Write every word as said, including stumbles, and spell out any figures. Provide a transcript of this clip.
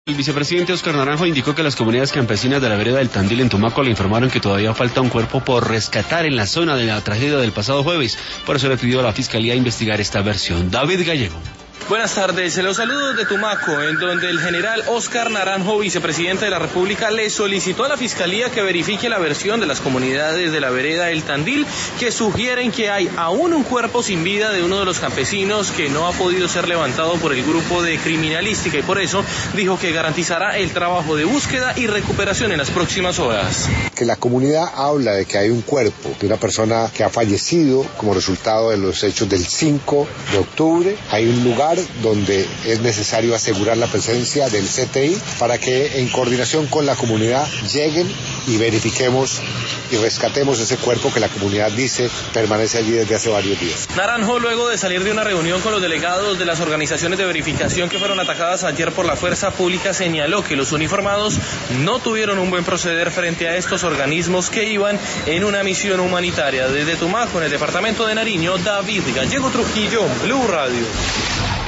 El vicepresidente Óscar Naranjo indicó que las comunidades campesinas de la vereda del Tandil en Tumaco le informaron que todavía falta un cuerpo por rescatar en la zona de la tragedia del pasado jueves. Por eso le pidió a la Fiscalía investigar esta versión. David Gallego. Buenas tardes, los saludos de Tumaco, en donde el general Óscar Naranjo, vicepresidente de la República, le solicitó a la Fiscalía que verifique la versión de las comunidades de la vereda del Tandil, que sugieren que hay aún un cuerpo sin vida de uno de los campesinos que no ha podido ser levantado por el grupo de criminalística, y por eso dijo que garantizará el trabajo de búsqueda y recuperación en las próximas horas. Que la comunidad habla de que hay un cuerpo de una persona que ha fallecido como resultado de los hechos del cinco de octubre. Hay un lugar donde es necesario asegurar la presencia del C T I para que en coordinación con la comunidad lleguen y verifiquemos y rescatemos ese cuerpo que la comunidad dice permanece allí desde hace varios días. Naranjo, luego de salir de una reunión con los delegados de las organizaciones de verificación que fueron atacadas ayer por la fuerza pública, señaló que los uniformados no tuvieron un buen proceder frente a estos organismos que iban en una misión humanitaria. Desde Tumaco, en el departamento de Nariño, David Gallego Trujillo, Blue Radio.